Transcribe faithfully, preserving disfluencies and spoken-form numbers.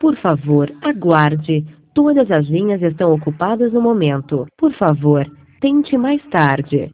Por favor, aguarde. Todas as linhas estão ocupadas no momento. Por favor, tente mais tarde.